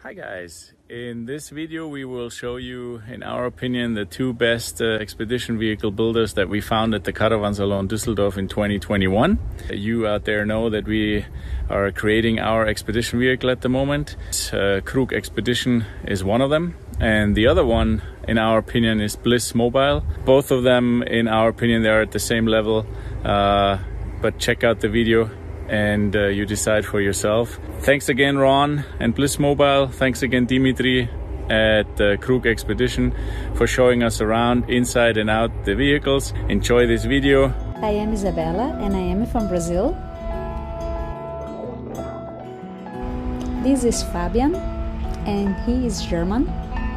Hi guys, in this video we will show you, in our opinion, the two best expedition vehicle builders that we found at the Caravansalon Düsseldorf in 2021. You out there know that we are creating our expedition vehicle at the moment. Krug Expedition is one of them, and the other one, in our opinion, is Bliss Mobile. Both of them, in our opinion, they are at the same level, but check out the video and you decide for yourself. Thanks again, Ron and Bliss Mobile. Thanks again, Dimitri at Krug Expedition, for showing us around inside and out the vehicles. Enjoy this video. I am Isabella and I am from Brazil. This is Fabian and he is German.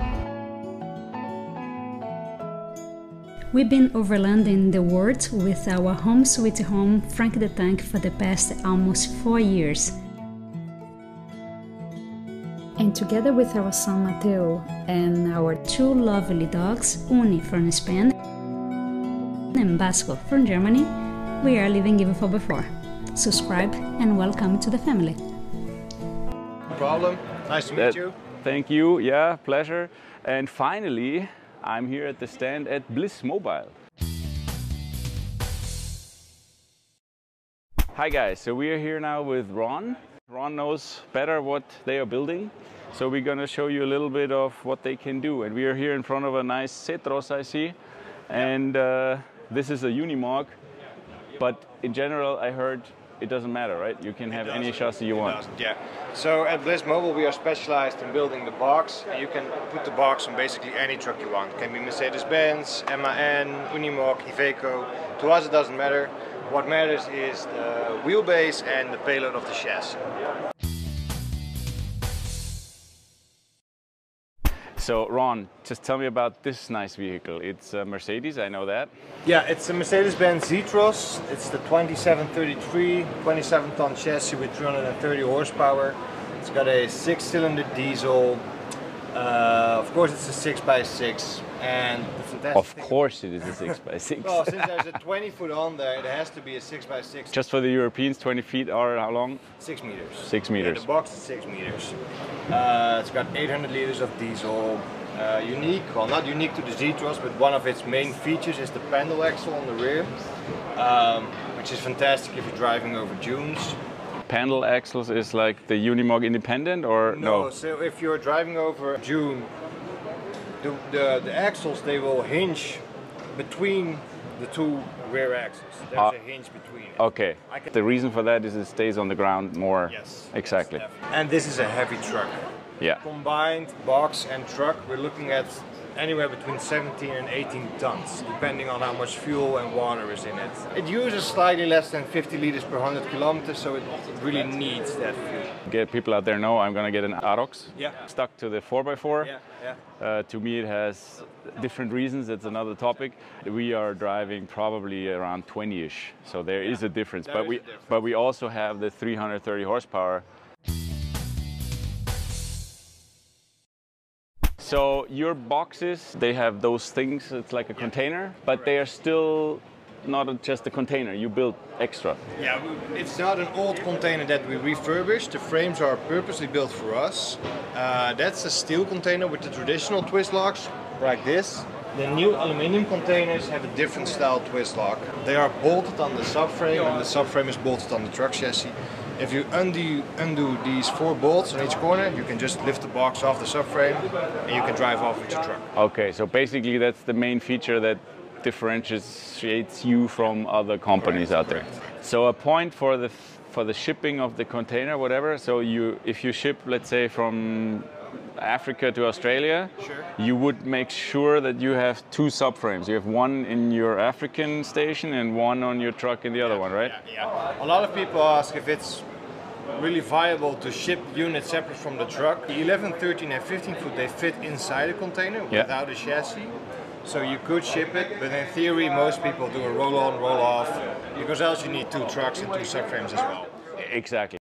We've been overlanding the world with our home sweet home Frank the Tank for the past almost 4 years. And together with our son Mateo and our two lovely dogs, Uni from Spain and Basco from Germany, we are living even for before. Subscribe and welcome to the family. No problem. Nice to meet you. Thank you. Yeah, pleasure. And finally, I'm here at the stand at Bliss Mobile. Hi guys, so we are here now with Ron. Ron knows better what they are building, so we're going to show you a little bit of what they can do. And we are here in front of a nice Cetros, I see, and this is a Unimog, but in general I heard it doesn't matter, right? You can have any chassis you want. Yeah. So at Bliss Mobile we are specialized in building the box, and you can put the box on basically any truck you want. It can be Mercedes-Benz, MAN, Unimog, Iveco. To us it doesn't matter. What matters is the wheelbase and the payload of the chassis. So Ron, just tell me about this nice vehicle. It's a Mercedes, I know that. Yeah, it's a Mercedes-Benz Z-Tros. It's the 2733, 27-ton chassis with 330 horsepower. It's got a 6-cylinder diesel. Of course it's a 6x6, and the fantastic Of course it is a 6x6. Well, since there's a 20-foot on there, it has to be a 6x6. Just for the Europeans, 20 feet are how long? 6 meters. 6 meters. Yeah, the box is 6 meters. It's got 800 liters of diesel. Unique, well not unique to the Z-Tros, but one of its main features is the Pendle axle on the rear, which is fantastic if you're driving over dunes. Pendle axles is like the Unimog Independent, or no? So if you're driving over a dune, the axles, they will hinge between the two rear axles. There's a hinge between it. Okay. The reason for that is it stays on the ground more. Yes. Exactly. Yes, and this is a heavy truck. Yeah. Combined box and truck, we're looking at anywhere between 17 and 18 tons, depending on how much fuel and water is in it. It uses slightly less than 50 liters per 100 kilometers, so it really needs that fuel. Get people out there know I'm gonna get an Arox. Yeah. Stuck to the 4x4. Yeah. To me it has different reasons, it's another topic. We are driving probably around 20-ish, so there is a difference. But we also have the 330 horsepower. So your boxes, they have those things, it's like a container, but they are still not just a container, you build extra. Yeah, it's not an old container that we refurbished. The frames are purposely built for us. That's a steel container with the traditional twist locks, like this. The new aluminum containers have a different style twist lock. They are bolted on the subframe, and the subframe is bolted on the truck chassis. If you undo these 4 bolts on each corner, you can just lift the box off the subframe and you can drive off with your truck. Okay, so basically that's the main feature that differentiates you from other companies out there. So a point for the shipping of the container, whatever. So if you ship, let's say, from Africa to Australia, sure, you would make sure that you have 2 subframes. You have one in your African station and one on your truck in the other one, right? Yeah. A lot of people ask if it's really viable to ship units separate from the truck. The 11, 13 and 15 foot, they fit inside a container without a chassis. So you could ship it, but in theory most people do a roll-on, roll-off, because else you need 2 trucks and 2 subframes as well. Exactly.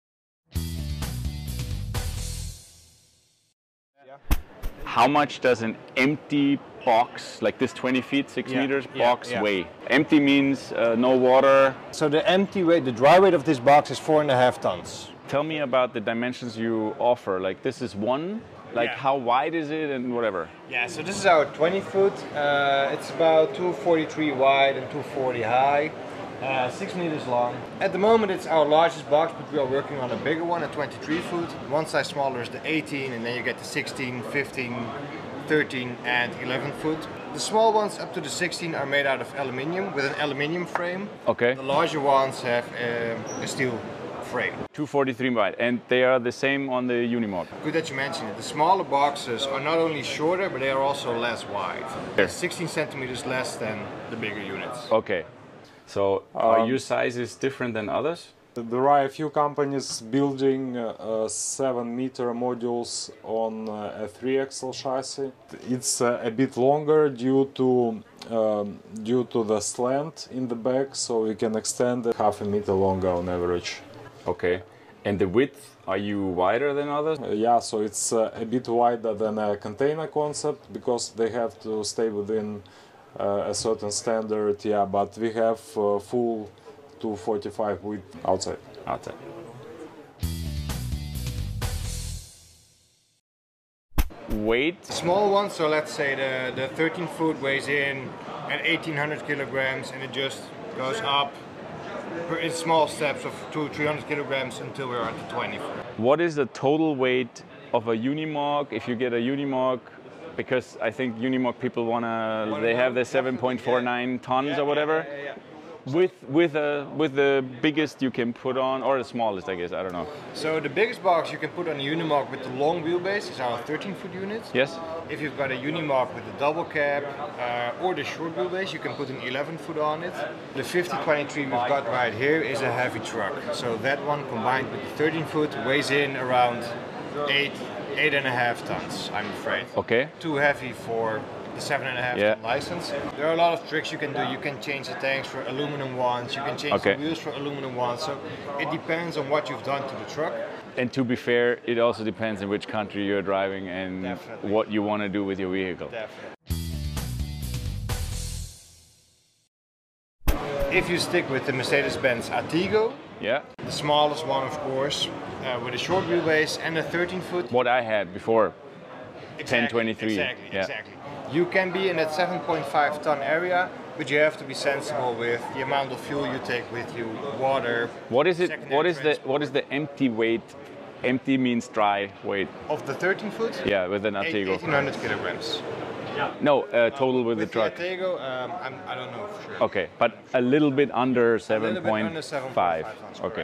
How much does an empty box, like this 20 feet, 6 meters box weigh? Empty means no water. So the empty weight, the dry weight of this box is 4.5 tons. Tell me about the dimensions you offer. Like this is one, like how wide is it and whatever? Yeah, so this is our 20 foot. It's about 243 wide and 240 high. 6 meters long. At the moment it's our largest box, but we are working on a bigger one, a 23 foot. One size smaller is the 18, and then you get the 16, 15, 13 and 11 foot. The small ones up to the 16 are made out of aluminium with an aluminium frame. Okay. The larger ones have a steel frame. 243 wide, and they are the same on the Unimog. Good that you mentioned it. The smaller boxes are not only shorter, but they are also less wide. They're 16 centimeters less than the bigger units. Okay. So are your sizes different than others? There are a few companies building 7-meter modules on a 3-axle chassis. It's a bit longer due to the slant in the back, so we can extend it half a meter longer on average. Okay. And the width, are you wider than others? Yeah, so it's a bit wider than a container concept because they have to stay within a certain standard, yeah, but we have full 245 width outside. Weight? Small ones, so let's say the 13 foot weighs in at 1800 kilograms and it just goes up in small steps of 200-300 kilograms until we're at the 20 foot. What is the total weight of a Unimog if you get a Unimog? Because I think Unimog people they have the 7.49 tons or whatever. Yeah. With the biggest you can put on, or the smallest, I guess, I don't know. So the biggest box you can put on a Unimog with the long wheelbase is our 13 foot unit. Yes. If you've got a Unimog with the double cab or the short wheelbase, you can put an 11 foot on it. The 5023 we've got right here is a heavy truck. So that one combined with the 13 foot weighs in around 8.5 tons, I'm afraid. Okay. Too heavy for the 7.5 ton license. There are a lot of tricks you can do. You can change the tanks for aluminum ones, you can change the wheels for aluminum ones. So it depends on what you've done to the truck. And to be fair, it also depends in which country you're driving and what you want to do with your vehicle. Definitely. If you stick with the Mercedes-Benz Artigo, the smallest one of course, with a short wheelbase and a 13 foot. What I had before, 1023. Exactly. You can be in that 7.5 ton area, but you have to be sensible with the amount of fuel you take with you, water. What is it? What is the empty weight? Empty means dry weight. Of the 13 foot? Yeah, with an Artigo. 1800 kilograms. No, total with the truck. The Artigo, I don't know for sure. Okay, but a little bit under 7.5. Okay.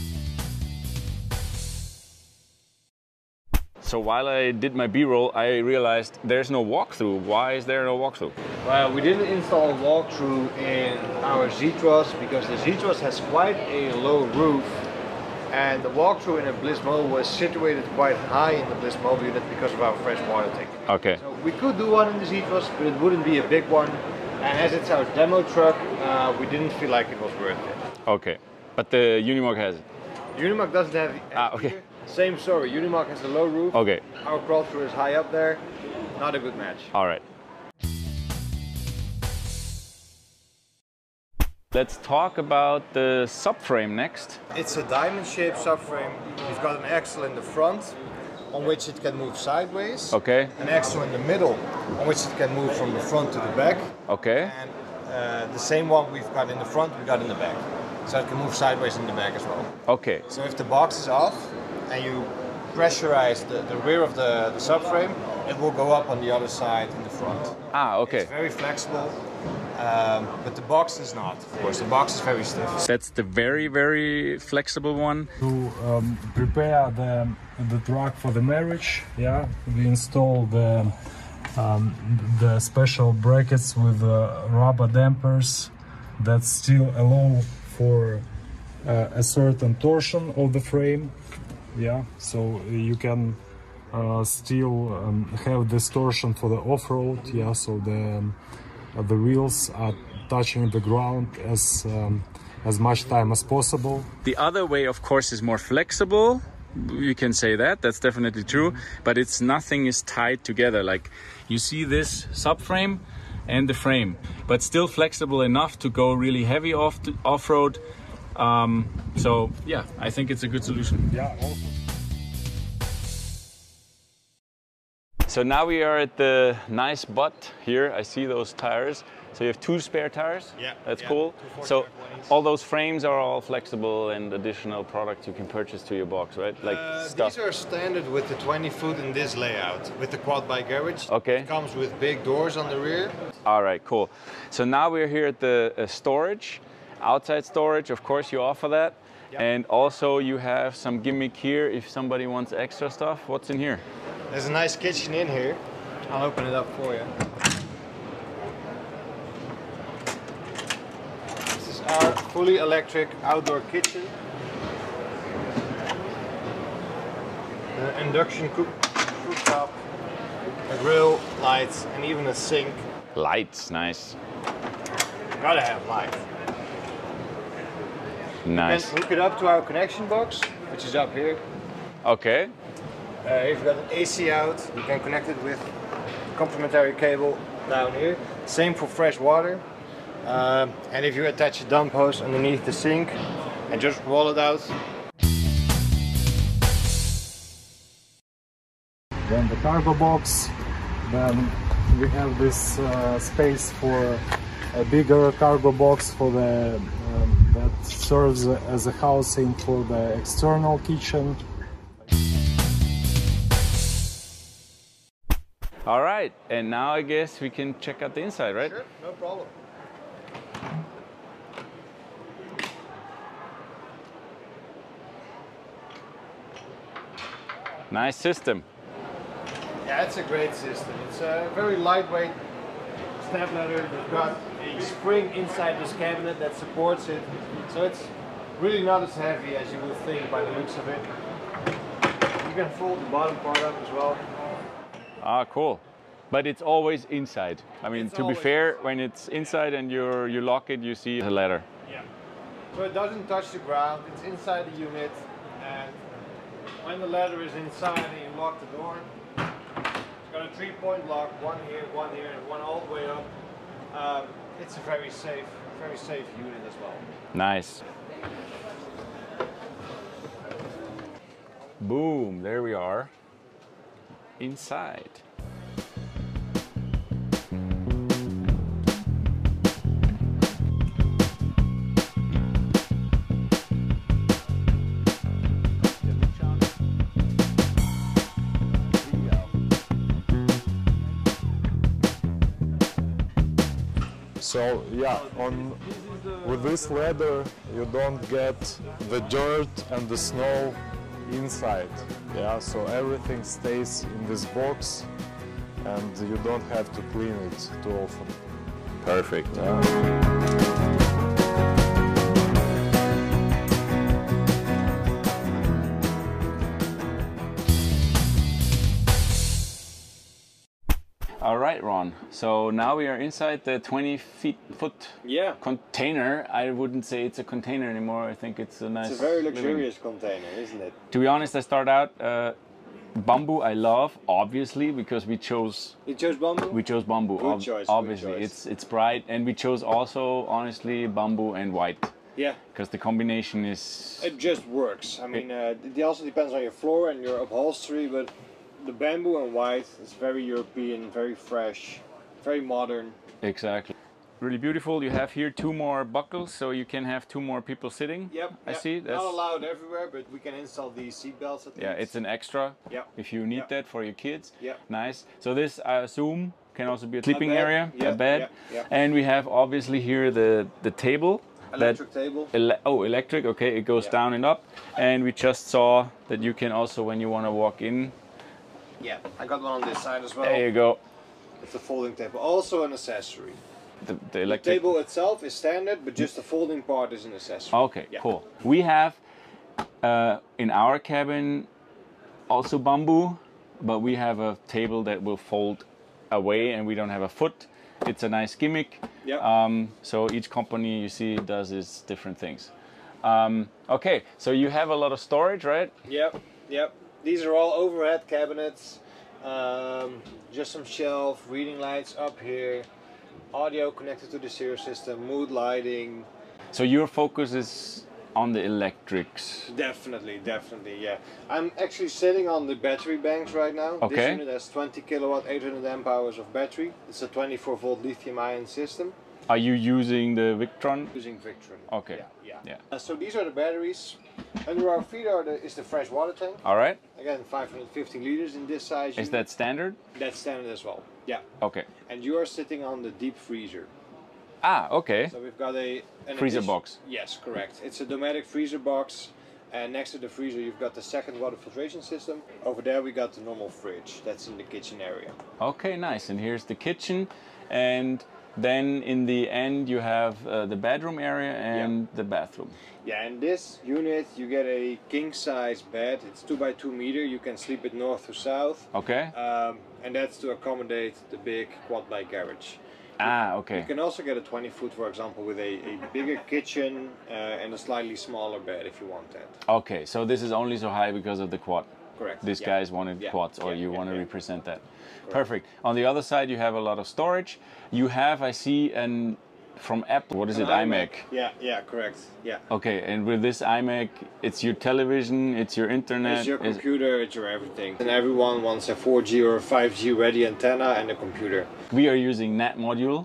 So while I did my B-roll, I realized there's no walkthrough. Why is there no walkthrough? Well, we didn't install a walkthrough in our Z-Truss because the Z-Truss has quite a low roof, and the walkthrough in a Bliss Mobile was situated quite high in the Bliss Mobile unit because of our fresh water tank. Okay. So we could do one in the Z-Truss, but it wouldn't be a big one. And as it's our demo truck, we didn't feel like it was worth it. Okay, but the Unimog has it. Unimog doesn't have it. Okay. Same story. Unimog has a low roof. Okay. Our crawl through is high up there. Not a good match. All right. Let's talk about the subframe next. It's a diamond-shaped subframe. We've got an axle in the front on which it can move sideways. Okay. An axle in the middle on which it can move from the front to the back. Okay. And the same one we've got in the front, we got in the back. So it can move sideways in the back as well. Okay. So if the box is off and you pressurize the rear of the subframe, it will go up on the other side in the front. Okay. It's very flexible, but the box is not, of course. The box is very stiff. That's the very, very flexible one. To prepare the truck for the marriage, we installed the special brackets with rubber dampers that still allow for a certain torsion of the frame. So you can still have this torsion for the off-road. So the wheels are touching the ground as much time as possible. The other way, of course, is more flexible. You can say that. That's definitely true. But nothing is tied together. Like you see this subframe and the frame, but still flexible enough to go really heavy off-road. So yeah, I think it's a good solution. Yeah. So now we are at the nice butt here. I see those tires. So you have 2 spare tires? Yeah. That's yeah, cool. 2 So 45 all those frames are all flexible and additional products you can purchase to your box, right? Like stuff. These are standard with the 20 foot in this layout, with the quad bike garage. Okay. It comes with big doors on the rear. All right, cool. So now we're here at the storage, outside storage. Of course, you offer that. Yep. And also you have some gimmick here if somebody wants extra stuff. What's in here? There's a nice kitchen in here. I'll open it up for you. This is our fully electric outdoor kitchen. The induction cooktop, a grill, lights, and even a sink. Lights, nice. Gotta have light. Nice. And hook it up to our connection box, which is up here. Okay. If you've got an AC out, you can connect it with complementary cable down here. Same for fresh water. And if you attach a dump hose underneath the sink and just roll it out. Then the cargo box. Then we have this space for a bigger cargo box for the that serves as a housing for the external kitchen. All right, and now I guess we can check out the inside, right? Sure, no problem. Nice system. Yeah, it's a great system. It's a very lightweight step ladder. We've got a spring inside this cabinet that supports it. So it's really not as heavy as you would think by the looks of it. You can fold the bottom part up as well. Ah, cool. But it's always inside. I mean, It's to be always fair, inside. when it's inside and you lock it, you see the ladder. Yeah. So it doesn't touch the ground. It's inside the unit, and when the ladder is inside and you lock the door, it's got a 3-point lock, one here, and one all the way up. It's a very safe unit as well. Nice. Boom, there we are. Inside. So yeah, with this ladder you don't get the dirt and the snow inside. Yeah, so everything stays in this box and you don't have to clean it too often. Perfect. All right, Ron. So now we are inside the 20-foot Yeah. container. I wouldn't say it's a container anymore. I think it's a nice. It's a very living- luxurious container, isn't it? To be honest, I start out bamboo. I love, obviously, because we chose You chose bamboo? We chose bamboo. Good choice, good Obviously, choice. it's bright, and we chose also, honestly, bamboo and white Yeah. because the combination is. It just works. I mean, it also depends on your floor and your upholstery, but the bamboo and white is very European, very fresh, very modern. Exactly. Really beautiful. You have here 2 more buckles, so you can have 2 more people sitting. Yep. I see. Not allowed everywhere, but we can install these seat belts at Yeah, least. it's an extra Yep. if you need Yep. that for your kids. Yep. Nice. So this, I assume, can also be a sleeping bed. area, Yeah, a bed. yeah, yeah. And we have obviously here the table. Electric table. Electric. Okay, it goes Yeah. down and up. And we just saw that you can also, when you want to walk in, Yeah, I got one on this side as well. there you go. It's a folding table, also an accessory. The The electric. table itself is standard, but just the folding part is an accessory. Okay, Yeah. cool. We have in our cabin also bamboo, but we have a table that will fold away and we don't have a foot. It's a nice gimmick. Yeah. So each company you see does its different things. Okay, so you have a lot of storage, right? Yep, yep. These are all overhead cabinets. Just some shelf, reading lights up here, audio connected to the stereo system, mood lighting. So your focus is on the electrics. Definitely, yeah. I'm actually sitting on the battery banks right now. Okay. This unit has 20 kilowatt, 800 amp hours of battery. It's a 24 volt lithium ion system. Are you using the Victron? Using Victron. Okay. Yeah. So these are the batteries. Under our feet is the fresh water tank. All right. Again, 550 liters in this size. Is that standard? That's standard as well. Yeah. Okay. And you are sitting on the deep freezer. Ah, okay. So we've got an Freezer box. Yes, correct. It's a Dometic freezer box. And next to the freezer, you've got the second water filtration system. Over there, we got the normal fridge. That's in the kitchen area. Okay, nice. And here's the kitchen. And then in the end, you have the bedroom area and the bathroom. Yeah, in this unit, you get a king size bed. It's 2 by 2 meter. You can sleep it north to south. Okay. And that's to accommodate the big quad bike garage. Ah, okay. You can also get a 20 foot, for example, with a bigger kitchen and a slightly smaller bed if you want that. Okay, so this is only so high because of the quad. Correct. These guys wanted quads, or you want to represent that. Perfect. On the other side, you have a lot of storage. You have, I see, from Apple, what is it, iMac? Yeah, correct. Yeah. Okay, and with this iMac, it's your television, it's your internet. It's your computer, it's your everything. And everyone wants a 4G or 5G ready antenna and a computer. We are using NAT module,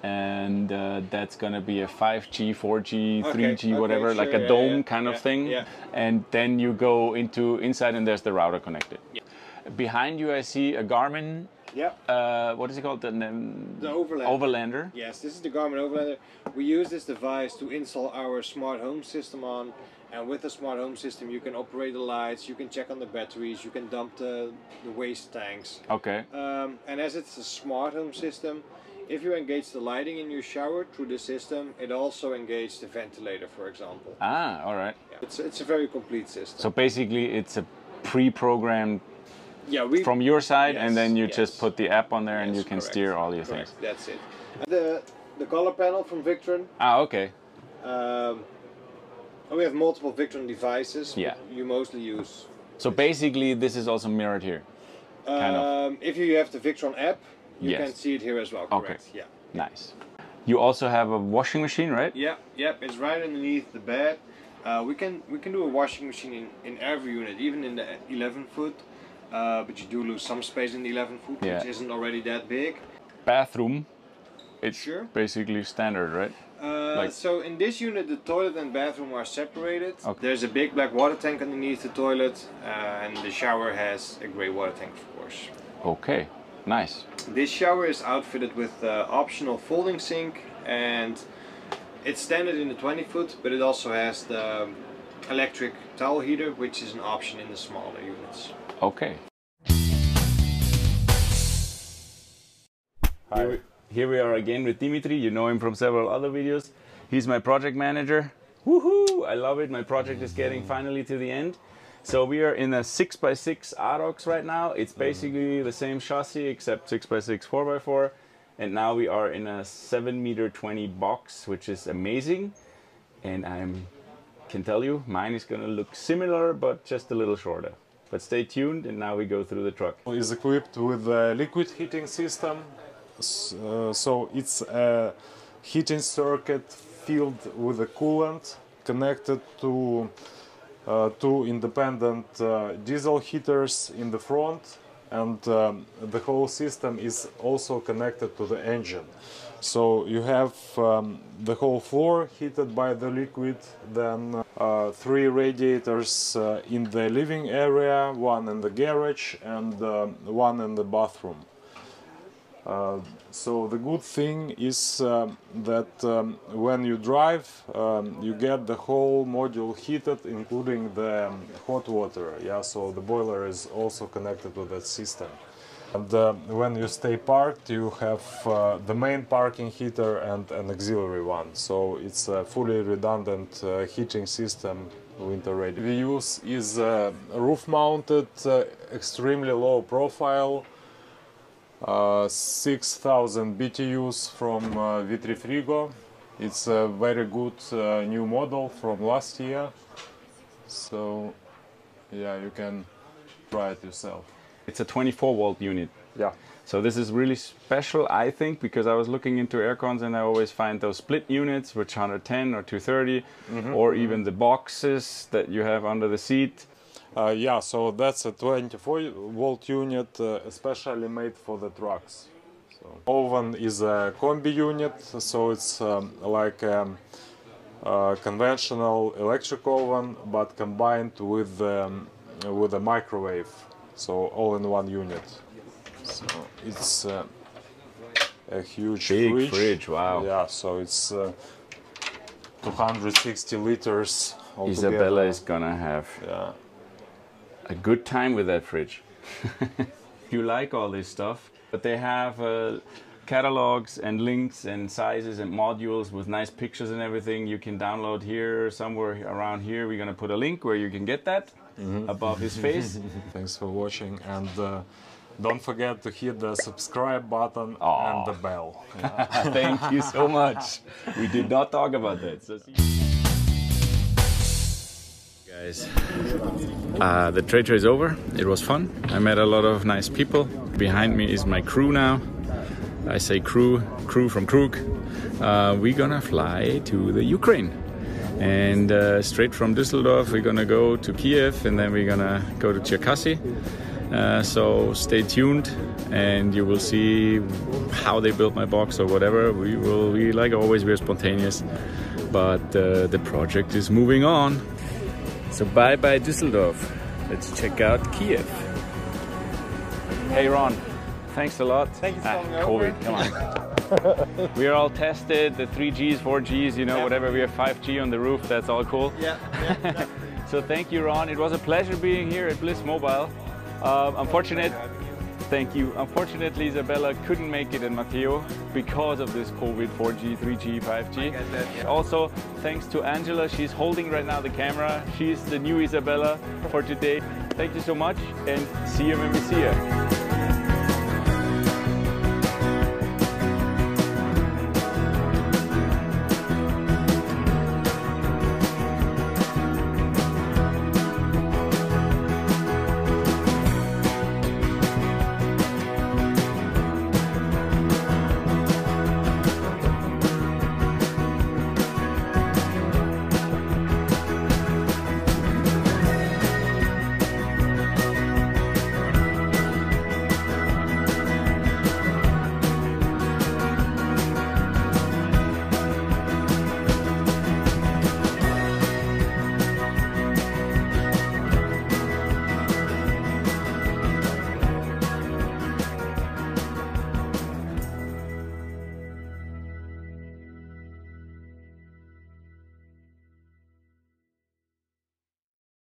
and that's gonna be a 5G, 4G, 3G, whatever, sure, like a dome kind of thing. Yeah. And then you go inside and there's the router connected. Yeah. Behind you I see a Garmin. Yeah. What is it called? The Overlander. Overlander. Yes, this is the Garmin Overlander. We use this device to install our smart home system on, and with the smart home system you can operate the lights, you can check on the batteries, you can dump the waste tanks. Okay. And as it's a smart home system, if you engage the lighting in your shower through the system, it also engages the ventilator, for example. Ah, all right. Yeah. It's a very complete system. So basically it's a pre-programmed from your side, and then you just put the app on there and you can steer all your things. That's it. The color panel from Victron. Ah, okay. We have multiple Victron devices. Yeah. You mostly use. So basically this is also mirrored here. Kind of. If you have the Victron app, you can see it here as well. Correct. Okay. Yeah. Nice. You also have a washing machine, right? Yeah. Yep. It's right underneath the bed. We can do a washing machine in every unit, even in the 11 foot. But you do lose some space in the 11 foot, which isn't already that big. Bathroom, it's basically standard, right? So in this unit, the toilet and bathroom are separated. Okay. There's a big black water tank underneath the toilet, and the shower has a grey water tank, of course. Okay, nice. This shower is outfitted with optional folding sink, and it's standard in the 20 foot, but it also has the electric towel heater, which is an option in the smaller units. Okay. Hi. Here we are again with Dimitri. You know him from several other videos. He's my project manager. Woohoo! I love it. My project is getting finally to the end. So we are in a 6x6 Arocs right now. It's basically the same chassis except 6x6 4x4. And now we are in a 7.20 m box, which is amazing. And I can tell you, mine is gonna look similar, but just a little shorter. But stay tuned, and now we go through the truck. It's equipped with a liquid heating system. So it's a heating circuit filled with a coolant connected to two independent diesel heaters in the front, and the whole system is also connected to the engine. So you have the whole floor heated by the liquid, then 3 radiators in the living area, 1 in the garage and 1 in the bathroom. So the good thing is that when you drive, you get the whole module heated, including the hot water. Yeah, so the boiler is also connected to that system. And when you stay parked, you have the main parking heater and an auxiliary one. So it's a fully redundant heating system, winter ready. The use is roof-mounted, extremely low profile. 6,000 BTUs from Vitrifrigo. It's a very good new model from last year. So yeah, you can try it yourself. It's a 24 volt unit. Yeah. So this is really special, I think, because I was looking into aircons and I always find those split units, which 110 or 230, or even the boxes that you have under the seat. Yeah, so that's a 24-volt unit, especially made for the trucks. So oven is a combi unit, so it's like a conventional electric oven, but combined with a microwave, so all in one unit. So it's a huge Big fridge, wow. Yeah, so it's 260 liters altogether. Isabella is gonna have a good time with that fridge. You like all this stuff, but they have catalogs and links and sizes and modules with nice pictures and everything. You can download here, somewhere around here. We're gonna put a link where you can get that above his face. Thanks for watching, and don't forget to hit the subscribe button and the bell. Thank you so much. We did not talk about that. So guys, the trade show is over. It was fun. I met a lot of nice people. Behind me is my crew now. I say crew from Krug. We're gonna fly to the Ukraine. And straight from Düsseldorf, we're gonna go to Kiev, and then we're gonna go to Cherkasy. So stay tuned, and you will see how they built my box or whatever. We like always, we're spontaneous, but the project is moving on. So bye bye Düsseldorf. Let's check out Kiev. Hey Ron, thanks a lot. Thank you for coming COVID, over. come on. We are all tested, the 3Gs, 4Gs, you know, whatever. We have 5G on the roof, that's all cool. Yeah. So thank you, Ron. It was a pleasure being here at Bliss Mobile. Thank you. Unfortunately, Isabella couldn't make it, and Matteo, because of this COVID 4G, 3G, 5G. Also, thanks to Angela. She's holding right now the camera. She's the new Isabella for today. Thank you so much, and see you when we see you.